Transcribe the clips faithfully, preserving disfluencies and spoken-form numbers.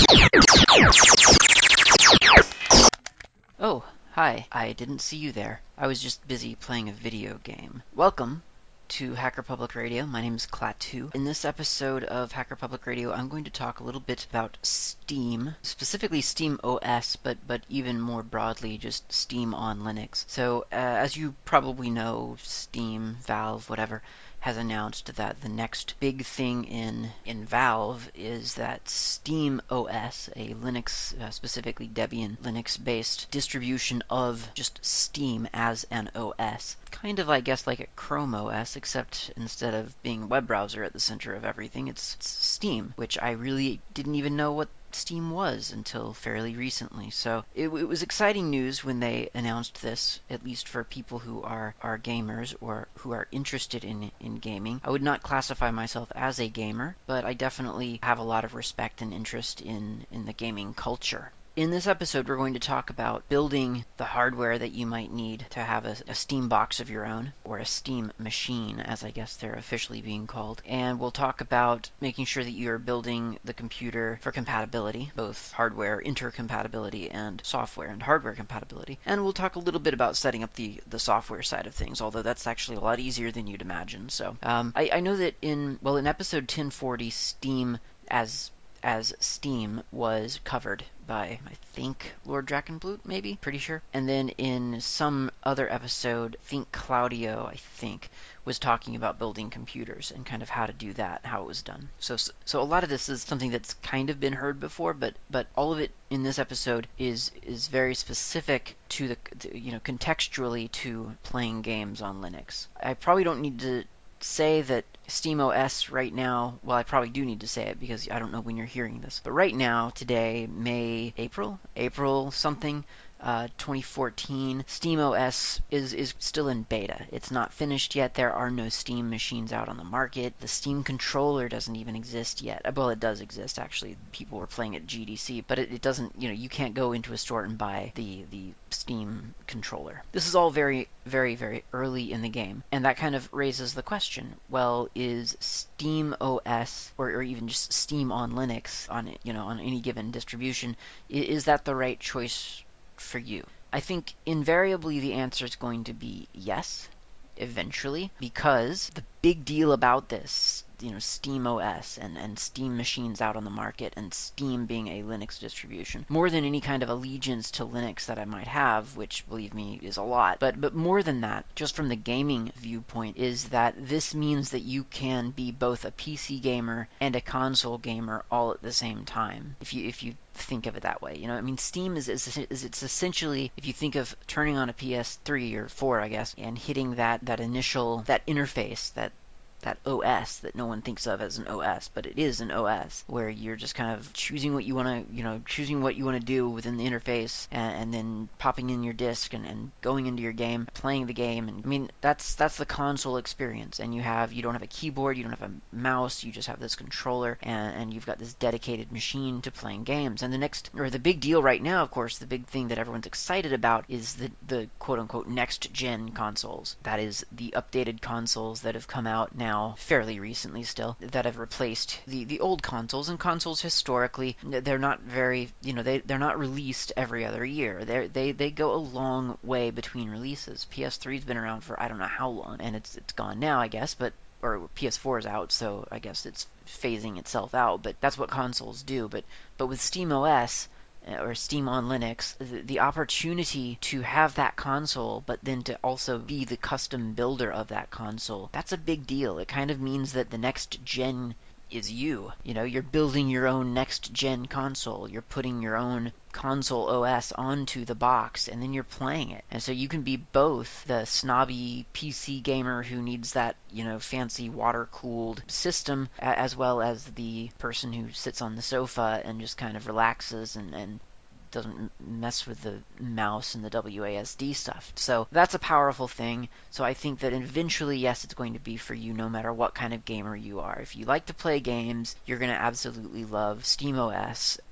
Oh, hi. I didn't see you there. I was just busy playing a video game. Welcome to Hacker Public Radio. My name is Klaatu. In this episode of Hacker Public Radio, I'm going to talk a little bit about Steam, specifically Steam O S, but but even more broadly, just Steam on Linux. So, uh, as you probably know, Steam, Valve, whatever, has announced that the next big thing in in Valve is that Steam O S, a Linux, uh, specifically Debian Linux-based distribution of just Steam as an O S. Kind of, I guess, like a Chrome O S, except instead of being a web browser at the center of everything, it's, it's Steam, which I really didn't even know what Steam was until fairly recently. So it, it was exciting news when they announced this, at least for people who are, are gamers or who are interested in, in gaming. I would not classify myself as a gamer, but I definitely have a lot of respect and interest in, in the gaming culture. In this episode, we're going to talk about building the hardware that you might need to have a, a Steam box of your own, or a Steam machine, as I guess they're officially being called. And we'll talk about making sure that you're building the computer for compatibility, both hardware intercompatibility and software and hardware compatibility. And we'll talk a little bit about setting up the, the software side of things, although that's actually a lot easier than you'd imagine. So um, I, I know that in, well, in episode ten forty, Steam as as Steam was covered by, I think, Lord Drakenblut, maybe? Pretty sure. And then in some other episode, I think Claudio, I think, was talking about building computers and kind of how to do that, how it was done. So so a lot of this is something that's kind of been heard before, but but all of it in this episode is is very specific to the, to, you know, contextually to playing games on Linux. I probably don't need to say that SteamOS right now, well, I probably do need to say it because I don't know when you're hearing this, but right now, today, May, April, April something, uh, twenty fourteen, SteamOS is, is still in beta. It's not finished yet. There are no Steam machines out on the market. The Steam controller doesn't even exist yet. Well, it does exist, actually. People were playing at G D C, but it, it doesn't, you know, you can't go into a store and buy the, the Steam controller. This is all very, very, very early in the game, and that kind of raises the question, well, is Steam O S, or, or even just Steam on Linux, on, you know, on any given distribution, is that the right choice for you? I think invariably the answer is going to be yes, eventually, because the big deal about this, you know, Steam O S and, and Steam machines out on the market, and Steam being a Linux distribution, more than any kind of allegiance to Linux that I might have, which, believe me, is a lot, but but more than that, just from the gaming viewpoint, is that this means that you can be both a P C gamer and a console gamer all at the same time, if you if you think of it that way. You know, I mean, Steam is, is, is it's essentially, if you think of turning on a P S three or four, I guess, and hitting that that initial, that interface, that that O S that no one thinks of as an O S, but it is an O S, where you're just kind of choosing what you want to, you know, choosing what you want to do within the interface, and, and then popping in your disk and, and going into your game, playing the game. And I mean, that's that's the console experience. And you have, you don't have a keyboard, you don't have a mouse, you just have this controller, and, and you've got this dedicated machine to playing games. And the next, or the big deal right now, of course, the big thing that everyone's excited about is the the quote unquote next gen consoles. That is the updated consoles that have come out now fairly recently still, that have replaced the, the old consoles. And consoles historically, they're not very, you know, they, they're not released every other year. They're, they they go a long way between releases. P S three's been around for I don't know how long, and it's it's gone now, I guess, but or P S four is out, so I guess it's phasing itself out, but that's what consoles do. But but with SteamOS, or Steam on Linux, the, the opportunity to have that console, but then to also be the custom builder of that console, that's a big deal. It kind of means that the next gen is you. You know, you're building your own next gen console. You're putting your own console O S onto the box, and then you're playing it. And so you can be both the snobby P C gamer who needs that, you know, fancy water-cooled system, as well as the person who sits on the sofa and just kind of relaxes and, and doesn't mess with the mouse and the W A S D stuff. So that's a powerful thing. So I think that eventually, yes, it's going to be for you no matter what kind of gamer you are. If you like to play games, you're going to absolutely love SteamOS.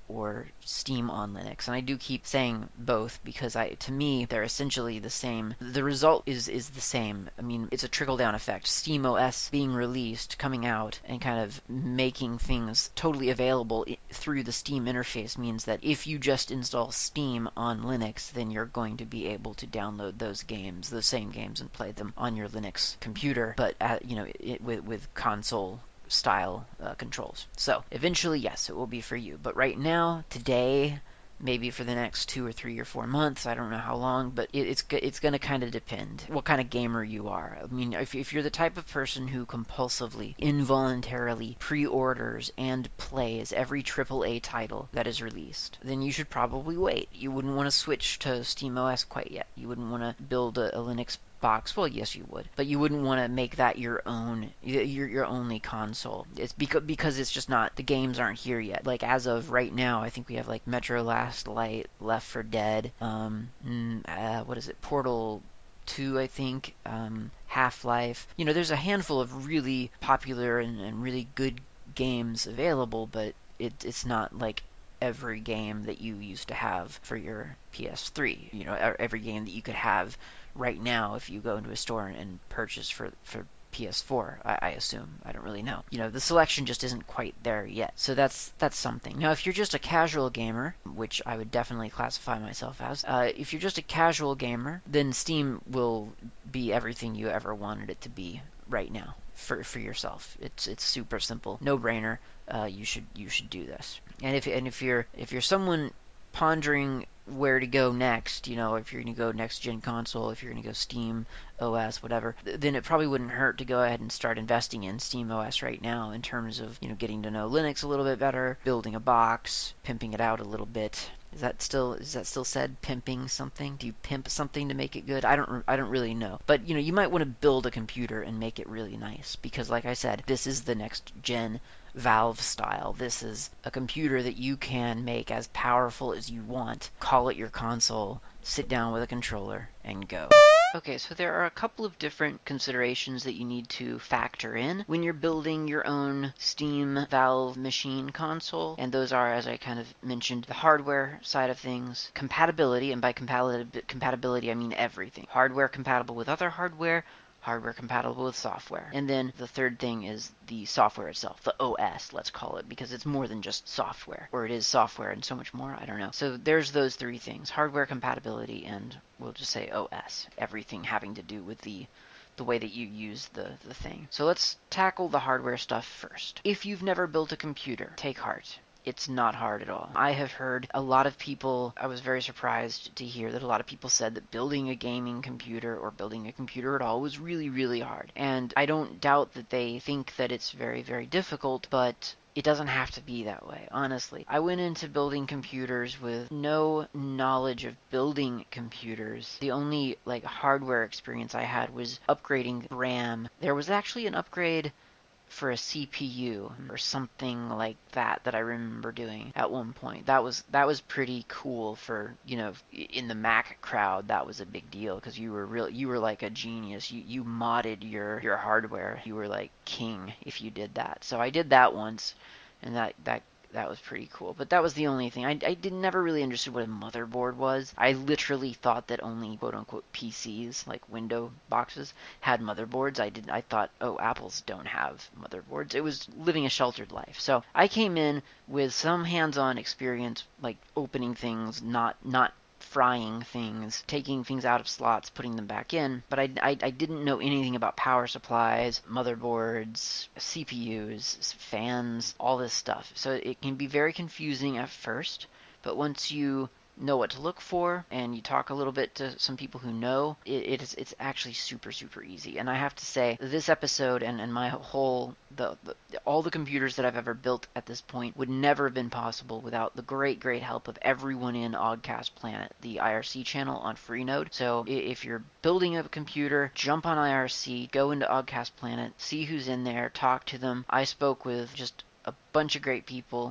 or Steam on Linux. And I do keep saying both because I, to me, they're essentially the same. The result is is the same. I mean, it's a trickle-down effect. SteamOS being released, coming out, and kind of making things totally available through the Steam interface means that if you just install Steam on Linux, then you're going to be able to download those games, the same games, and play them on your Linux computer, but at, you know, it, with with console style uh, controls. So eventually, yes, it will be for you. But right now, today, maybe for the next two or three or four months, I don't know how long, but it, it's it's going to kind of depend what kind of gamer you are. I mean, if, if you're the type of person who compulsively, involuntarily pre-orders and plays every triple A title that is released, then you should probably wait. You wouldn't want to switch to SteamOS quite yet. You wouldn't want to build a, a Linux box. Well, yes, you would, but you wouldn't want to make that your own, your your only console. It's because because it's just not, the games aren't here yet. Like as of right now, I think we have like Metro Last Light, Left four Dead, um, uh, what is it, Portal two, I think, um, Half-Life. You know, there's a handful of really popular and, and really good games available, but it, it's not like every game that you used to have for your P S three. You know, every game that you could have right now if you go into a store and purchase for for P S four, I, I assume. I don't really know. You know, the selection just isn't quite there yet. So that's that's something. Now, if you're just a casual gamer, which I would definitely classify myself as, uh, if you're just a casual gamer, then Steam will be everything you ever wanted it to be right now for for yourself. It's it's super simple, no brainer. Uh, you should you should do this. And if and if you're if you're someone pondering where to go next, you know, if you're going to go next gen console, if you're going to go Steam O S, whatever, then it probably wouldn't hurt to go ahead and start investing in Steam O S right now in terms of, you know, getting to know Linux a little bit better, building a box, pimping it out a little bit. Is that still is that still said, pimping something? Do you pimp something to make it good? I don't I don't really know. But, you know, you might want to build a computer and make it really nice because, like I said, this is the next gen Valve style. This is a computer that you can make as powerful as you want, call it your console, sit down with a controller, and go. Okay, so there are a couple of different considerations that you need to factor in when you're building your own Steam Valve machine console, and those are, as I kind of mentioned, the hardware side of things, compatibility, and by compatibility I mean everything. Hardware compatible with other hardware, hardware compatible with software. And then the third thing is the software itself, the O S, let's call it, because it's more than just software, or it is software and so much more, I don't know. So there's those three things, hardware compatibility, and we'll just say O S, everything having to do with the the way that you use the, the thing. So let's tackle the hardware stuff first. If you've never built a computer, take heart. It's not hard at all. I have heard a lot of people, I was very surprised to hear that a lot of people said that building a gaming computer or building a computer at all was really, really hard. And I don't doubt that they think that it's very, very difficult, but it doesn't have to be that way, honestly. I went into building computers with no knowledge of building computers. The only like hardware experience I had was upgrading RAM. There was actually an upgrade for a C P U or something like that that I remember doing at one point. That was that was pretty cool for, you know, in the Mac crowd. That was a big deal because you were real you were like a genius. You you modded your your hardware. You were like king if you did that. So I did that once, and that that that was pretty cool. But that was the only thing. I, I did never really understood what a motherboard was. I literally thought that only quote-unquote P Cs, like window boxes, had motherboards. I didn't. I thought, oh, Apples don't have motherboards. It was living a sheltered life. So I came in with some hands-on experience, like opening things, not not frying things, taking things out of slots, putting them back in, but I, I, I didn't know anything about power supplies, motherboards, C P Us, fans, all this stuff. So it can be very confusing at first, but once you know what to look for and you talk a little bit to some people who know, it, it is it's actually super super easy. And I have to say, this episode and, and my whole the, the all the computers that I've ever built at this point would never have been possible without the great great help of everyone in Oddcast Planet, the I R C channel on Freenode. So if you're building a computer, jump on I R C, go into Oddcast Planet, see who's in there, talk to them. I spoke with just a bunch of great people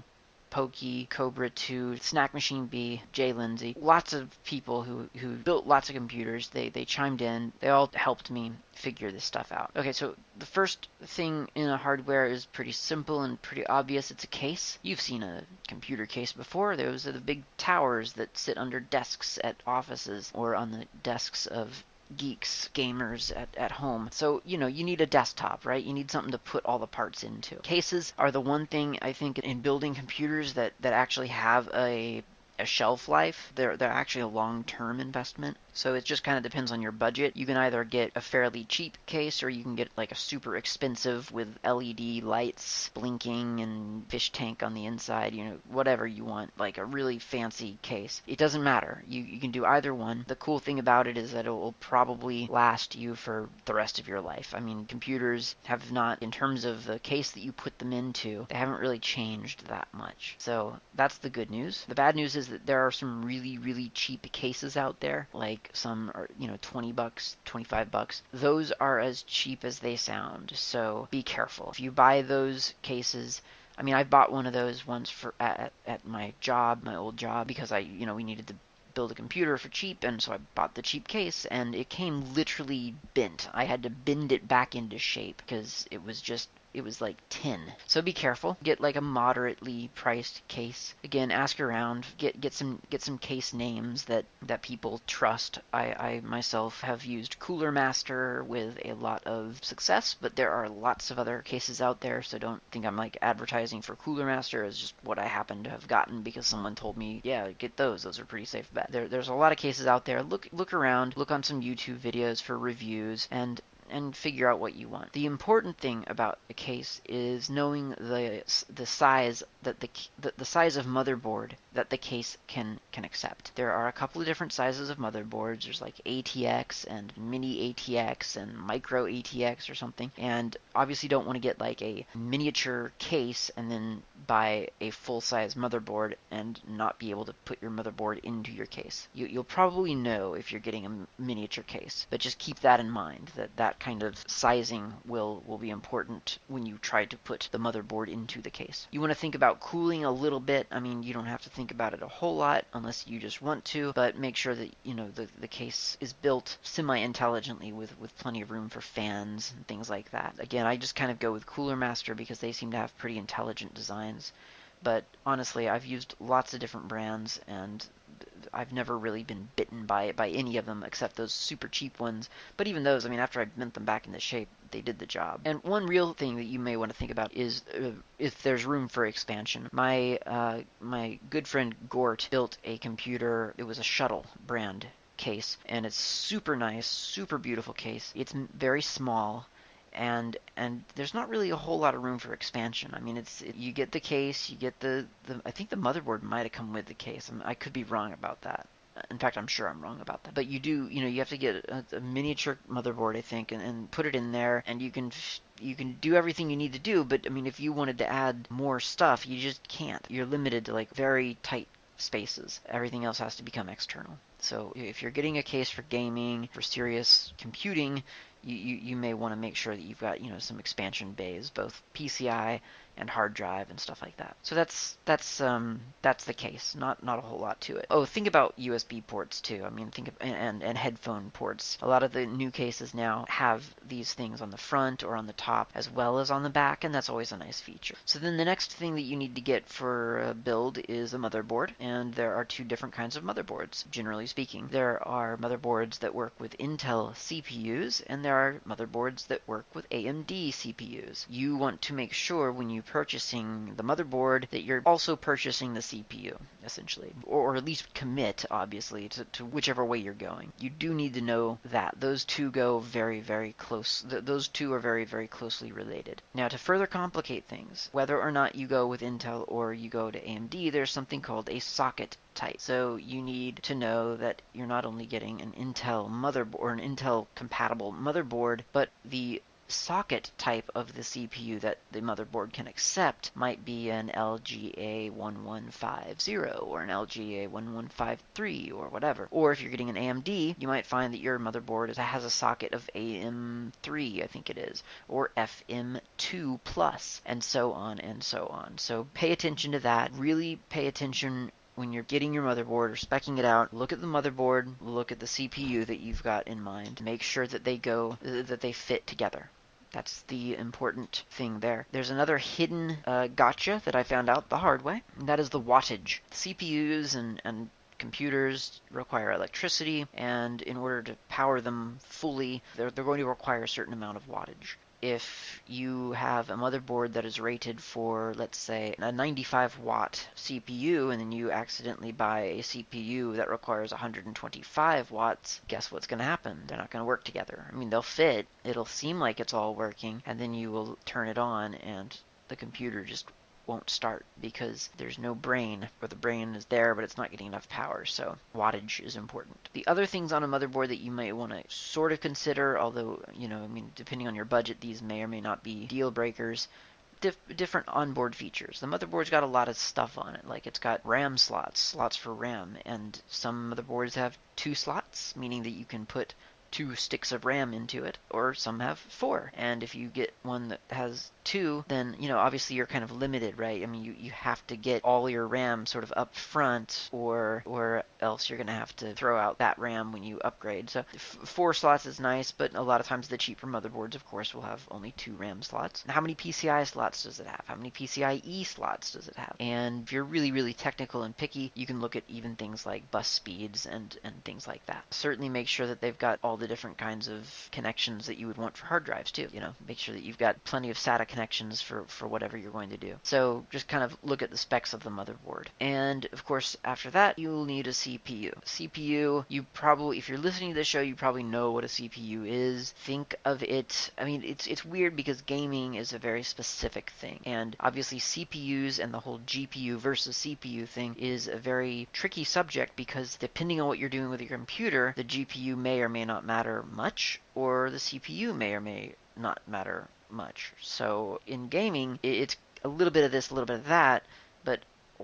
Pokey, Cobra two, Snack Machine B, Jay Lindsay, lots of people who, who built lots of computers. They, they chimed in. They all helped me figure this stuff out. Okay, so the first thing in a hardware is pretty simple and pretty obvious. It's a case. You've seen a computer case before. Those are the big towers that sit under desks at offices or on the desks of geeks, gamers at, at home. So, you know, you need a desktop, right? You need something to put all the parts into. Cases are the one thing I think in building computers that, that actually have a a shelf life. They're they're actually a long-term investment. So it just kind of depends on your budget. You can either get a fairly cheap case or you can get like a super expensive with L E D lights blinking and fish tank on the inside, you know, whatever you want, like a really fancy case. It doesn't matter. You, you can do either one. The cool thing about it is that it will probably last you for the rest of your life. I mean, computers have not, in terms of the case that you put them into, they haven't really changed that much. So that's the good news. The bad news is that there are some really, really cheap cases out there, like some are, you know, twenty bucks, twenty-five bucks. Those are as cheap as they sound, so be careful. If you buy those cases, I mean, I bought one of those once for at, at my job, my old job, because I, you know, we needed to build a computer for cheap, and so I bought the cheap case, and it came literally bent. I had to bend it back into shape because it was just it was like tin. So be careful. Get like a moderately priced case. Again, ask around. Get get some get some case names that that people trust. I, I myself have used Cooler Master with a lot of success, but there are lots of other cases out there, so don't think I'm like advertising for Cooler Master. It's just what I happen to have gotten because someone told me, yeah, get those. Those are pretty safe bet. There, there's a lot of cases out there. Look look around. Look on some YouTube videos for reviews and and figure out what you want. The important thing about a case is knowing the the size that the the, the size of motherboard that the case can can accept. There are a couple of different sizes of motherboards. There's like A T X and mini A T X and micro A T X or something. And obviously don't want to get like a miniature case and then buy a full-size motherboard and not be able to put your motherboard into your case. You, you'll probably know if you're getting a miniature case, but just keep that in mind, that that kind of sizing will, will be important when you try to put the motherboard into the case. You want to think about cooling a little bit. I mean, you don't have to think about it a whole lot unless you just want to, but make sure that, you know, the, the case is built semi-intelligently with, with plenty of room for fans and things like that. Again, I just kind of go with Cooler Master because they seem to have pretty intelligent designs. But honestly, I've used lots of different brands, and I've never really been bitten by by any of them except those super cheap ones. But even those, I mean, after I bent them back into shape, they did the job. And one real thing that you may want to think about is uh, if there's room for expansion. My uh, my good friend Gort built a computer. It was a Shuttle brand case, and it's super nice, super beautiful case. It's very small. And and there's not really a whole lot of room for expansion. I mean, it's it, you get the case, you get the, the I think the motherboard might have come with the case. I, mean, I could be wrong about that. In fact, I'm sure I'm wrong about that. But you do, you know, you have to get a, a miniature motherboard, I think, and, and put it in there, and you can you can do everything you need to do. But I mean, if you wanted to add more stuff, you just can't. You're limited to like very tight spaces. Everything else has to become external. So if you're getting a case for gaming, for serious computing, you, you, you may want to make sure that you've got, you know, some expansion bays, both P C I and hard drive and stuff like that. So that's that's um that's the case. Not not a whole lot to it. Oh, think about U S B ports too. I mean, think of and and headphone ports. A lot of the new cases now have these things on the front or on the top as well as on the back, and that's always a nice feature. So then the next thing that you need to get for a build is a motherboard, and there are two different kinds of motherboards, generally speaking. There are motherboards that work with Intel C P Us, and there are motherboards that work with A M D C P Us. You want to make sure when you purchasing the motherboard that you're also purchasing the C P U, essentially, or at least commit, obviously, to, to whichever way you're going. You do need to know that those two go very, very close. Th- those two are very, very closely related. Now, to further complicate things, whether or not you go with Intel or you go to A M D, there's something called a socket type. So you need to know that you're not only getting an Intel motherboard or an Intel compatible motherboard, but the socket type of the C P U that the motherboard can accept might be an L G A one one five zero or an L G A one one five three or whatever. Or if you're getting an A M D, you might find that your motherboard has a socket of A M three, I think it is, or F M two plus, and so on and so on. So pay attention to that. Really pay attention when you're getting your motherboard or speccing it out. Look at the motherboard, look at the C P U that you've got in mind. Make sure that they go, that they fit together. That's the important thing there. There's another hidden uh, gotcha that I found out the hard way, and that is the wattage. C P Us and, and computers require electricity, and in order to power them fully, they're, they're going to require a certain amount of wattage. If you have a motherboard that is rated for, let's say, a ninety-five watt C P U, and then you accidentally buy a C P U that requires one hundred twenty-five watts, guess what's going to happen? They're not going to work together. I mean, they'll fit, it'll seem like it's all working, and then you will turn it on, and the computer just won't start because there's no brain, or the brain is there but it's not getting enough power. So wattage is important. The other things on a motherboard that you might want to sort of consider, although, you know, I mean, depending on your budget, these may or may not be deal breakers. Dif- different onboard features. The motherboard's got a lot of stuff on it. Like, it's got RAM slots, slots for RAM, and some motherboards have two slots, meaning that you can put two sticks of RAM into it, or some have four. And if you get one that has two, then, you know, obviously you're kind of limited, right? I mean, you, you have to get all your RAM sort of up front, or or else you're going to have to throw out that RAM when you upgrade. So f- four slots is nice, but a lot of times the cheaper motherboards, of course, will have only two RAM slots. How many P C I slots does it have? How many P C I E slots does it have? And if you're really, really technical and picky, you can look at even things like bus speeds and, and things like that. Certainly make sure that they've got all the different kinds of connections that you would want for hard drives too. You know, make sure that you've got plenty of SATA connections for, for whatever you're going to do. So just kind of look at the specs of the motherboard. And of course, after that, you'll need a C P U. C P U, you probably, if you're listening to this show, you probably know what a C P U is. Think of it, I mean, it's it's weird because gaming is a very specific thing. And obviously C P Us and the whole G P U versus C P U thing is a very tricky subject because depending on what you're doing with your computer, the G P U may or may not matter much, or the C P U may or may not matter much. So in gaming, it's a little bit of this, a little bit of that, but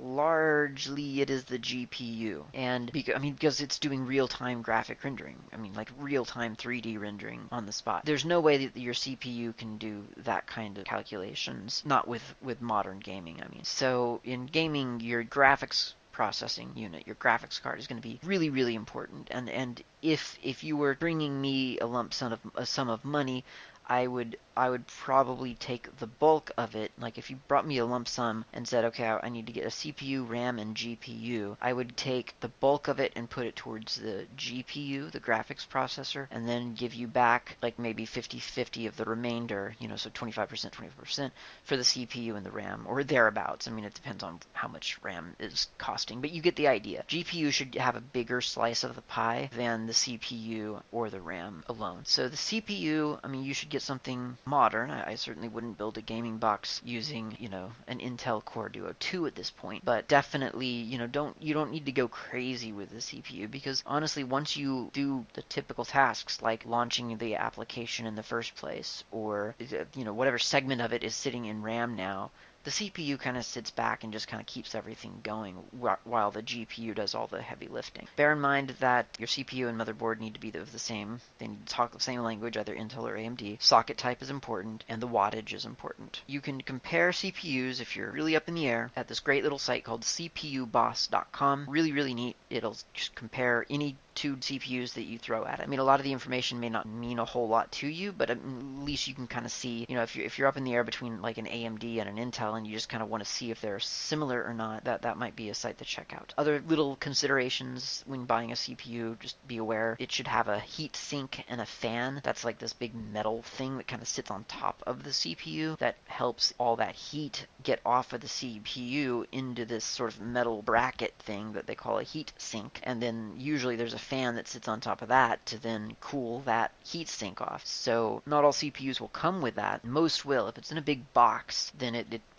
largely it is the G P U. And because, I mean, because it's doing real-time graphic rendering. I mean, like real-time three D rendering on the spot. There's no way that your C P U can do that kind of calculations, not with, with modern gaming, I mean. So in gaming, your graphics processing unit, your graphics card, is going to be really, really important. And and if if you were bringing me a lump sum of a sum of money, I would I would probably take the bulk of it. Like if you brought me a lump sum and said, okay, I need to get a C P U, RAM, and G P U, I would take the bulk of it and put it towards the G P U, the graphics processor, and then give you back like maybe fifty-fifty of the remainder, you know, so twenty-five percent, twenty-five percent for the C P U and the RAM, or thereabouts. I mean, it depends on how much RAM is costing, but you get the idea. G P U should have a bigger slice of the pie than the C P U or the RAM alone. So the C P U, I mean, you should get something modern. I, I certainly wouldn't build a gaming box using, you know, an Intel Core Duo two at this point, but definitely, you know, don't you don't need to go crazy with the C P U, because honestly, once you do the typical tasks like launching the application in the first place, or, you know, whatever segment of it is sitting in RAM now, the C P U kind of sits back and just kind of keeps everything going wh- while the G P U does all the heavy lifting. Bear in mind that your C P U and motherboard need to be the, the same. They need to talk the same language, either Intel or A M D. Socket type is important, and the wattage is important. You can compare C P Us if you're really up in the air at this great little site called C P U boss dot com. Really, really neat. It'll just compare any two C P Us that you throw at it. I mean, a lot of the information may not mean a whole lot to you, but at least you can kind of see, you know, if you're, if you're up in the air between like an A M D and an Intel and you just kind of want to see if they're similar or not, that, that might be a site to check out. Other little considerations when buying a C P U, just be aware it should have a heat sink and a fan. That's like this big metal thing that kind of sits on top of the C P U that helps all that heat get off of the C P U into this sort of metal bracket thing that they call a heat sink, and then usually there's a fan that sits on top of that to then cool that heat sink off. So not all C P Us will come with that. Most will. If it's in a big box, then it, it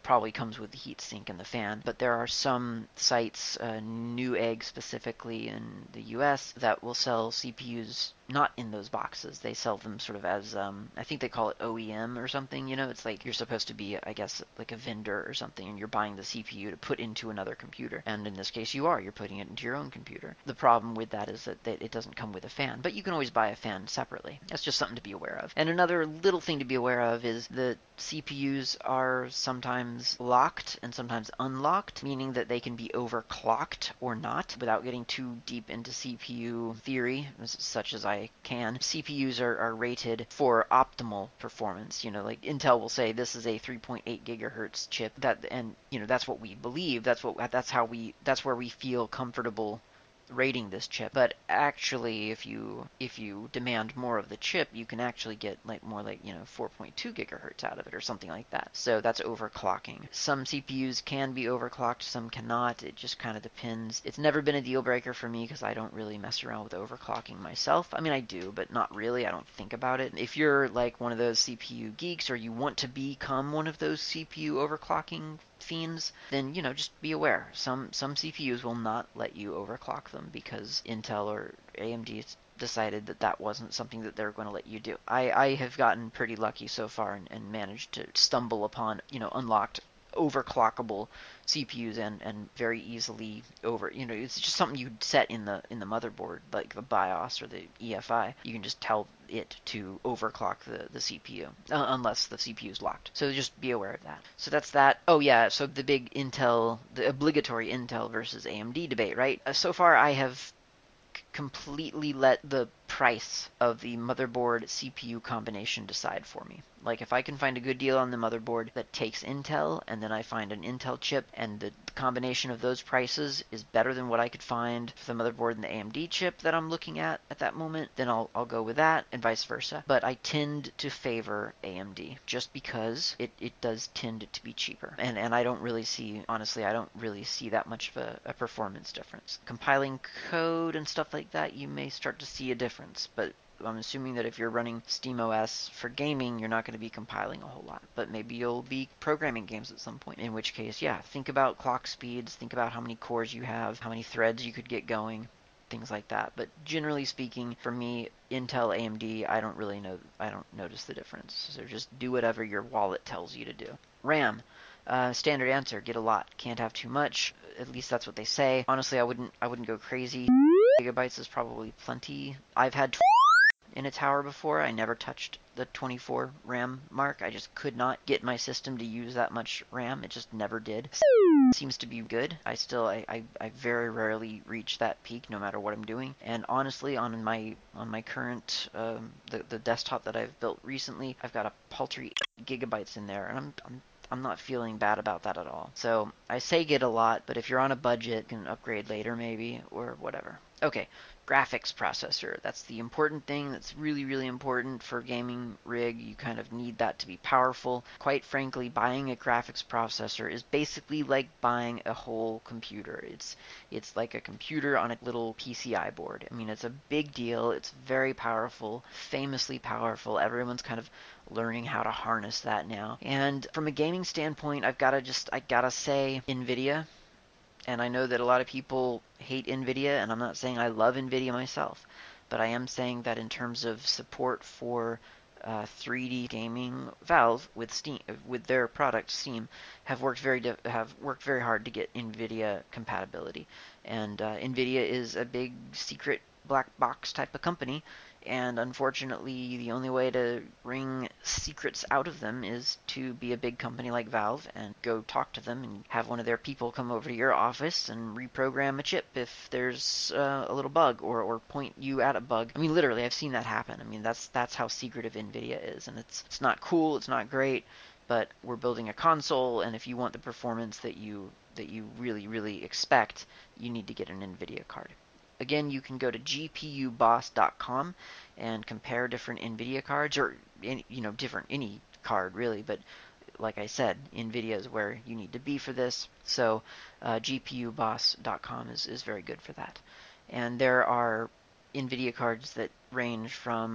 probably comes with the heatsink and the fan. But there are some sites, uh, Newegg specifically in the U S, that will sell C P Us not in those boxes. They sell them sort of as, um, I think they call it O E M or something, you know, it's like you're supposed to be, I guess, like a vendor or something, and you're buying the C P U to put into another computer. And in this case, you are. You're putting it into your own computer. The problem with that is that, that it doesn't come with a fan, but you can always buy a fan separately. That's just something to be aware of. And another little thing to be aware of is that C P Us are sometimes locked and sometimes unlocked, meaning that they can be overclocked or not. Without getting too deep into C P U theory, such as I can, C P Us are, are rated for optimal performance. You know, like Intel will say this is a three point eight gigahertz chip, that, and you know that's what we believe. That's what that's how we that's where we feel comfortable rating this chip. But actually, if you if you demand more of the chip, you can actually get like more like, you know, four point two gigahertz out of it or something like that. So that's overclocking. Some C P Us can be overclocked, some cannot. It just kind of depends. It's never been a deal breaker for me because I don't really mess around with overclocking myself. I mean, I do, but not really. I don't think about it. If you're like one of those C P U geeks, or you want to become one of those C P U overclocking fiends, then, you know, just be aware. Some some C P Us will not let you overclock them because Intel or A M D decided that that wasn't something that they're going to let you do. I, I have gotten pretty lucky so far and, and managed to stumble upon, you know, unlocked overclockable C P Us and, and very easily over, you know, it's just something you set in the in the motherboard, like the BIOS or the E F I. You can just tell it to overclock the, the C P U, uh, unless the C P U is locked. So just be aware of that. So that's that. Oh yeah, so the big Intel, the obligatory Intel versus A M D debate, right? Uh, so far I have completely let the price of the motherboard C P U combination decide for me. Like if I can find a good deal on the motherboard that takes Intel, and then I find an Intel chip, and the combination of those prices is better than what I could find for the motherboard and the A M D chip that I'm looking at at that moment, then I'll, I'll go with that, and vice versa. But I tend to favor A M D just because it, it does tend to be cheaper. And and I don't really see, honestly, I don't really see that much of a, a performance difference. Compiling code and stuff like that, you may start to see a difference, but I'm assuming that if you're running SteamOS for gaming, you're not going to be compiling a whole lot. But maybe you'll be programming games at some point, in which case, yeah, think about clock speeds, think about how many cores you have, how many threads you could get going, things like that. But generally speaking, for me, Intel, A M D, I don't really know, I don't notice the difference. So just do whatever your wallet tells you to do. RAM. Uh, standard answer, get a lot. Can't have too much. At least that's what they say. Honestly, I wouldn't I wouldn't go crazy. Gigabytes is probably plenty. I've had in a tower before. I never touched the twenty-four RAM mark. I just could not get my system to use that much RAM. It just never did. Seems to be good. I still, I, I, I very rarely reach that peak no matter what I'm doing. And honestly, on my on my current, um, the, the desktop that I've built recently, I've got a paltry eight gigabytes in there, and I'm, I'm I'm not feeling bad about that at all. So I say get a lot, but if you're on a budget, you can upgrade later maybe, or whatever. Okay, graphics processor. That's the important thing. That's really, really important for gaming rig. You kind of need that to be powerful. Quite frankly, buying a graphics processor is basically like buying a whole computer. It's it's like a computer on a little P C I board. I mean, it's a big deal. It's very powerful, famously powerful. Everyone's kind of learning how to harness that now. And from a gaming standpoint, I've got to just, I gotta say NVIDIA. And I know that a lot of people hate NVIDIA, and I'm not saying I love NVIDIA myself, but I am saying that in terms of support for uh, three D gaming, Valve with Steam, with their product Steam, have worked very have worked very hard to get NVIDIA compatibility. And uh, NVIDIA is a big secret black box type of company, and unfortunately, the only way to wring secrets out of them is to be a big company like Valve and go talk to them and have one of their people come over to your office and reprogram a chip if there's uh, a little bug, or, or point you at a bug. I mean, literally, I've seen that happen. I mean, that's that's how secretive NVIDIA is, and it's it's not cool, it's not great, but we're building a console, and if you want the performance that you that you really, really expect, you need to get an NVIDIA card. Again, you can go to G P U boss dot com and compare different NVIDIA cards, or any, you know, different any card really. But like I said, NVIDIA is where you need to be for this. So uh, G P U boss dot com is is very good for that. And there are NVIDIA cards that range from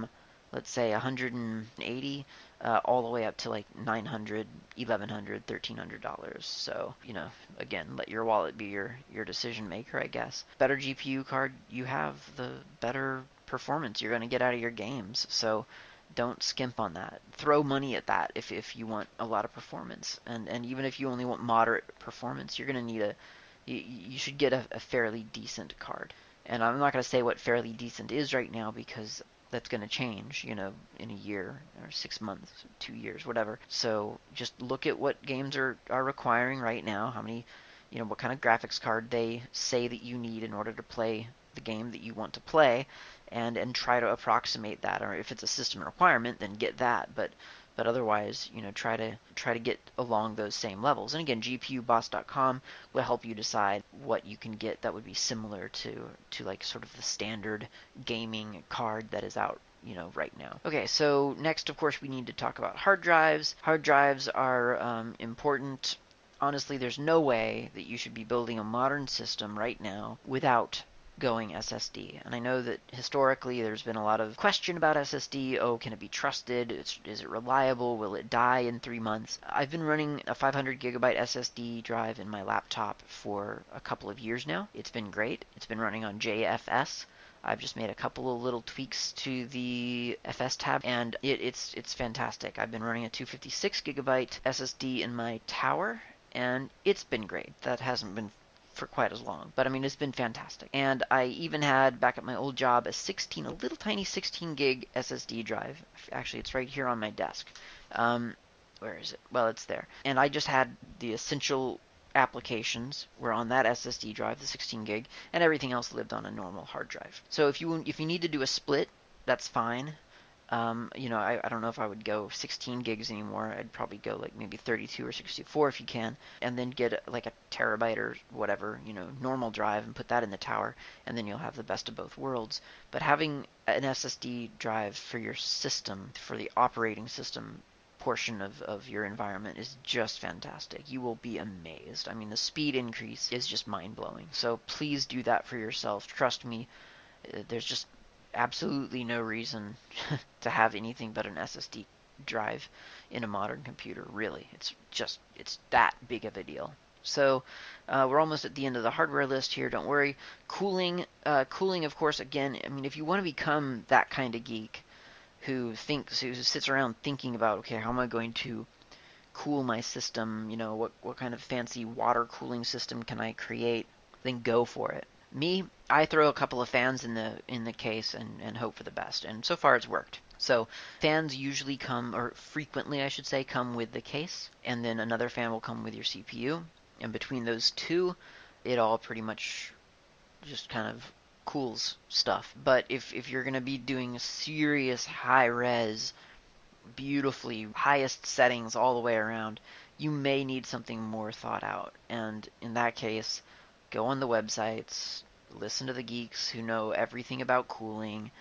let's say one hundred eighty, uh, all the way up to like nine hundred, eleven hundred, thirteen hundred dollars. So, you know, again, let your wallet be your your decision maker, I guess. Better G P U card you have, the better performance you're going to get out of your games. So don't skimp on that. Throw money at that if if you want a lot of performance. And and even if you only want moderate performance, you're going to need a you, you should get a, a fairly decent card. And I'm not going to say what fairly decent is right now because that's going to change, you know, in a year or six months, two years, whatever. So just look at what games are, are requiring right now, how many, you know, what kind of graphics card they say that you need in order to play the game that you want to play, and and try to approximate that. Or if it's a system requirement, then get that. But but otherwise, you know, try to try to get along those same levels. And again, G P U boss dot com will help you decide what you can get that would be similar to to like sort of the standard gaming card that is out, you know, right now. Okay, so next, of course, we need to talk about hard drives. Hard drives are um, important. Honestly, there's no way that you should be building a modern system right now without going S S D. And I know that historically there's been a lot of question about S S D. Oh, can it be trusted? It's, is it reliable? Will it die in three months? I've been running a five hundred gigabyte S S D drive in my laptop for a couple of years now. It's been great. It's been running on J F S. I've just made a couple of little tweaks to the F S tab, and it, it's it's fantastic. I've been running a two fifty-six gigabyte S S D in my tower, and it's been great. That hasn't been for quite as long, but I mean, it's been fantastic. And I even had back at my old job a sixteen, a little tiny sixteen gig S S D drive. Actually, it's right here on my desk. Um, where is it? Well, it's there. And I just had the essential applications were on that S S D drive, the sixteen gig, and everything else lived on a normal hard drive. So if you if you need to do a split, that's fine. Um, you know, I, I don't know if I would go sixteen gigs anymore. I'd probably go like maybe thirty-two or sixty-four if you can, and then get like a terabyte or whatever, you know, normal drive and put that in the tower, and then you'll have the best of both worlds. But having an S S D drive for your system, for the operating system portion of, of your environment is just fantastic. You will be amazed. I mean, the speed increase is just mind-blowing. So please do that for yourself. Trust me, there's just absolutely no reason to have anything but an S S D drive in a modern computer, really. It's just, it's that big of a deal. So uh, we're almost at the end of the hardware list here, don't worry. Cooling, uh, cooling, of course, again, I mean, if you want to become that kind of geek who thinks, who sits around thinking about, okay, how am I going to cool my system, you know, what, what kind of fancy water cooling system can I create, then go for it. Me, I throw a couple of fans in the in the case and, and hope for the best, and so far it's worked. So fans usually come, or frequently I should say, come with the case, and then another fan will come with your C P U, and between those two, it all pretty much just kind of cools stuff. But if, if you're going to be doing serious high-res, beautifully highest settings all the way around, you may need something more thought out, and in that case, go on the websites, listen to the geeks who know everything about cooling,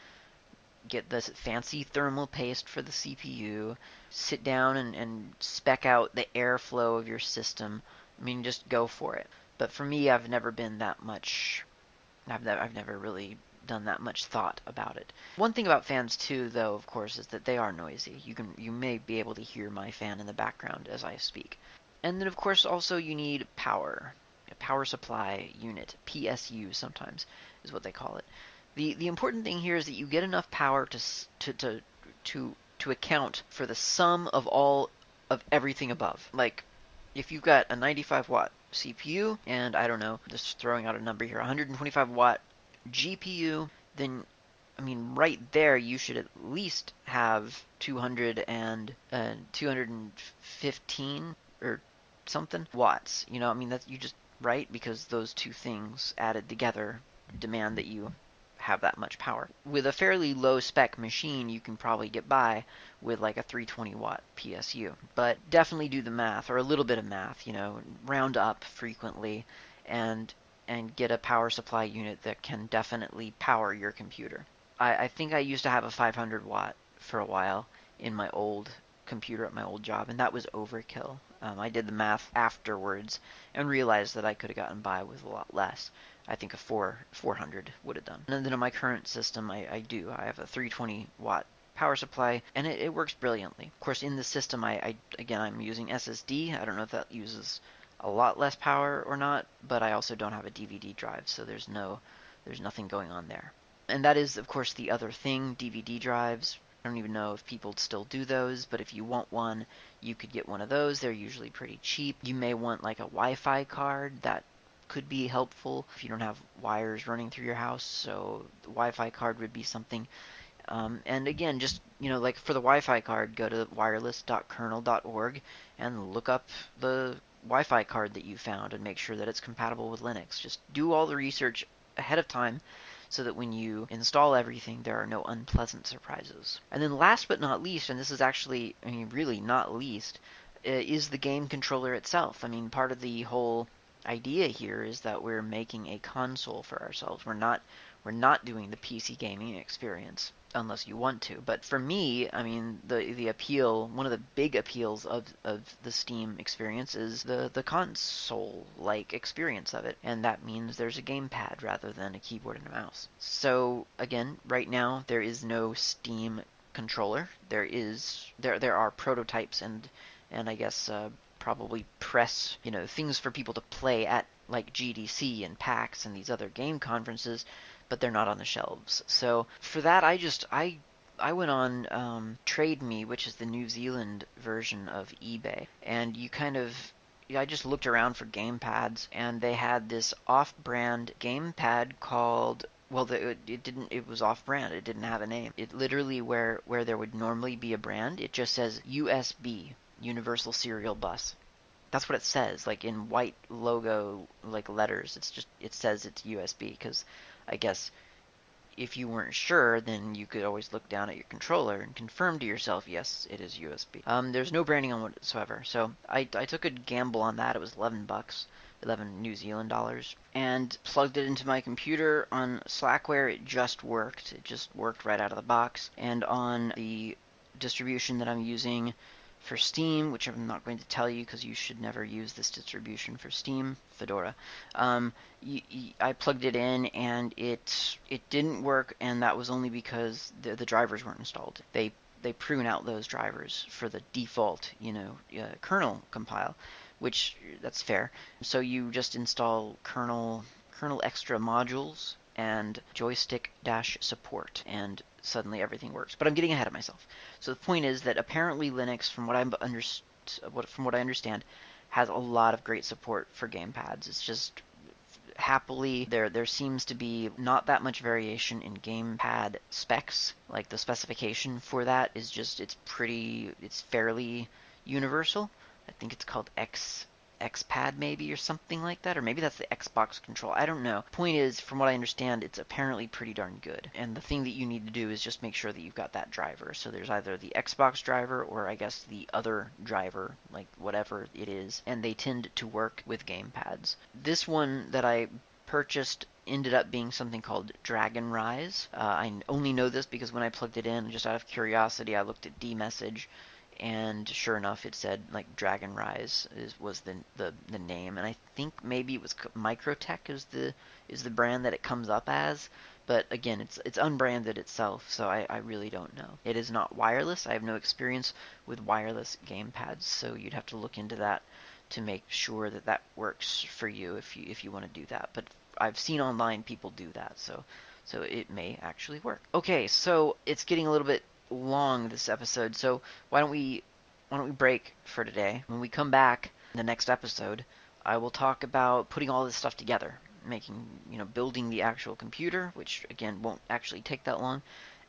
get the fancy thermal paste for the C P U, sit down and, and spec out the airflow of your system. I mean, just go for it. But for me, I've never been that much, I've, ne- I've never really done that much thought about it. One thing about fans too, though, of course, is that they are noisy. You can you may be able to hear my fan in the background as I speak. And then, of course, also you need power. A power supply unit, P S U sometimes is what they call it. The the important thing here is that you get enough power to to to to to account for the sum of all of everything above. Like if you've got a ninety-five watt C P U and I don't know, just throwing out a number here, one hundred twenty-five watt G P U, then I mean, right there, you should at least have two hundred and uh, two hundred fifteen or something watts. You know, I mean, that's you just right because those two things added together demand that you have that much power. With a fairly low spec machine, you can probably get by with like a three hundred twenty watt P S U. But definitely do the math, or a little bit of math, you know, round up frequently, and and get a power supply unit that can definitely power your computer. I, I think I used to have a five hundred watt for a while in my old computer at my old job, and that was overkill. Um, I did the math afterwards and realized that I could have gotten by with a lot less. I think a four, four hundred would have done. And then in my current system, I, I do. I have a three hundred twenty watt power supply, and it, it works brilliantly. Of course, in the system, I, I again, I'm using S S D. I don't know if that uses a lot less power or not, but I also don't have a D V D drive, so there's no, there's nothing going on there. And that is, of course, the other thing, D V D drives. I don't even know if people still do those, but if you want one, you could get one of those. They're usually pretty cheap. You may want like a Wi-Fi card. That could be helpful if you don't have wires running through your house, so the Wi-Fi card would be something. Um, and again, just, you know, like for the Wi-Fi card, go to wireless dot kernel dot org and look up the Wi-Fi card that you found and make sure that it's compatible with Linux. Just do all the research ahead of time so that when you install everything, there are no unpleasant surprises. And then last but not least, and this is actually, I mean, really not least, is the game controller itself. I mean, part of the whole idea here is that we're making a console for ourselves. We're not we're not doing the P C gaming experience unless you want to. But for me, I mean, the the appeal, one of the big appeals of, of the Steam experience is the, the console-like experience of it. And that means there's a gamepad rather than a keyboard and a mouse. So again, right now there is no Steam controller. There is there there are prototypes and and I guess uh, probably press, you know, things for people to play at like G D C and PAX and these other game conferences, but they're not on the shelves. So for that, I just I I went on um, Trade Me, which is the New Zealand version of eBay, and you kind of I just looked around for gamepads, and they had this off-brand gamepad called. Well, the, it didn't. It was off-brand. It didn't have a name. It literally where where there would normally be a brand, it just says U S B, Universal Serial Bus. That's what it says, like in white logo, like letters. It's just it says it's U S B because I guess if you weren't sure, then you could always look down at your controller and confirm to yourself, yes, it is U S B. Um, there's no branding on whatsoever, so I, I took a gamble on that. It was eleven bucks, eleven New Zealand dollars, and plugged it into my computer on Slackware. It just worked. It just worked right out of the box. And on the distribution that I'm using for Steam, which I'm not going to tell you because you should never use this distribution for Steam, Fedora. Um, y- y- I plugged it in and it it didn't work, and that was only because the, the drivers weren't installed. They they prune out those drivers for the default, you know, uh, kernel compile, which that's fair. So you just install kernel kernel extra modules and joystick dash support, and suddenly everything works. But I'm getting ahead of myself. So the point is that apparently Linux, from what I'm under, from what I understand, has a lot of great support for gamepads. It's just happily there there seems to be not that much variation in gamepad specs. Like the specification for that is just it's pretty it's fairly universal. I think it's called X. X-Pad maybe or something like that, or maybe that's the Xbox control. I don't know. Point is, from what I understand, it's apparently pretty darn good. And the thing that you need to do is just make sure that you've got that driver. So there's either the Xbox driver or I guess the other driver, like whatever it is, and they tend to work with gamepads. This one that I purchased ended up being something called Dragon Rise. Uh, I only know this because when I plugged it in, just out of curiosity, I looked at dMessage, and sure enough, it said like Dragon Rise is was the, the the name, and I think maybe it was Microtech is the is the brand that it comes up as. But again, it's it's unbranded itself, so I, I really don't know. It is not wireless. I have no experience with wireless gamepads, so you'd have to look into that to make sure that that works for you if you if you want to do that. But I've seen online people do that, so so it may actually work. Okay, so it's getting a little bit long this episode, so why don't we why don't we break for today? When we come back in the next episode, I will talk about putting all this stuff together, making, you know, building the actual computer, which again won't actually take that long,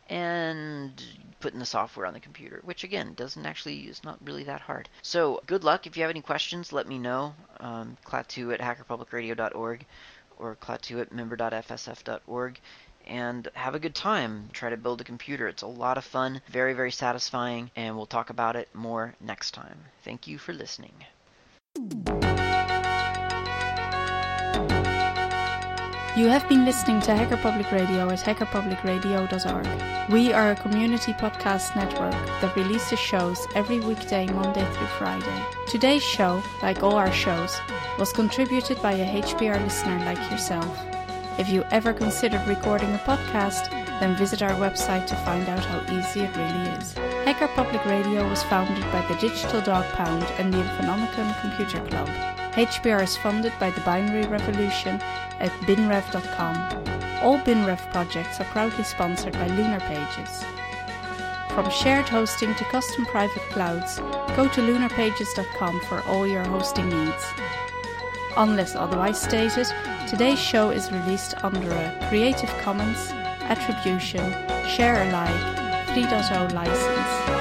and putting the software on the computer, which again doesn't actually is not really that hard. So good luck. If you have any questions, let me know. Um, Klaatu at hacker public radio dot org or Klaatu at member dot f s f dot org. And have a good time. Try to build a computer. It's a lot of fun, very, very satisfying, and we'll talk about it more next time. Thank you for listening. You have been listening to Hacker Public Radio at hacker public radio dot org. We are a community podcast network that releases shows every weekday, Monday through Friday. Today's show, like all our shows, was contributed by a H P R listener like yourself. If you ever considered recording a podcast, then visit our website to find out how easy it really is. Hacker Public Radio was founded by the Digital Dog Pound and the Infonomicon Computer Club. H B R is funded by the Binary Revolution at binrev dot com. All BinRev projects are proudly sponsored by Lunar Pages. From shared hosting to custom private clouds, go to lunar pages dot com for all your hosting needs. Unless otherwise stated, today's show is released under a Creative Commons Attribution Share Alike three point oh license.